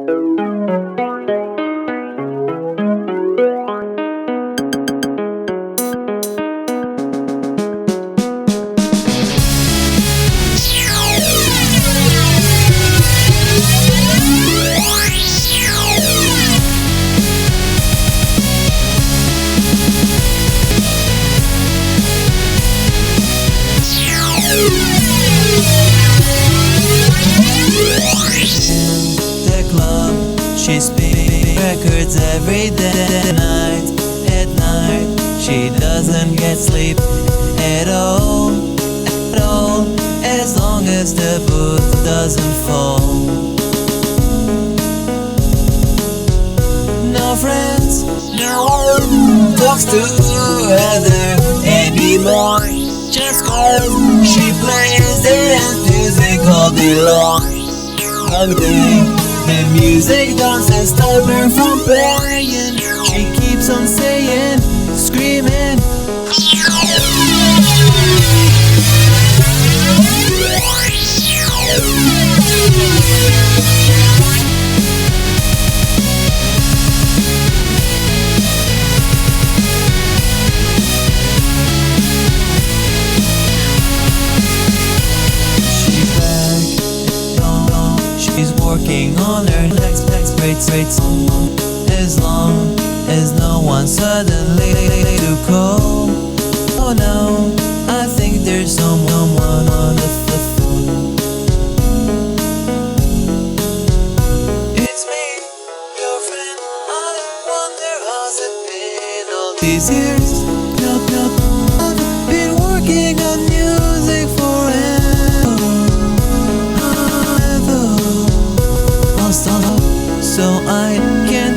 The club, she spins records every day. At night, she doesn't get sleep at all, as long as the booth doesn't fall. No friends, no one talks to her anymore. Just cause she plays dance music all day long. The music doesn't stop her from playing. She keeps on saying, screaming. She's working on her next great song. As long as no one suddenly to call. Oh no, I think there's someone on the phone. It's me, your friend. I wonder how's it been all these years. I've been working on music forever. So I can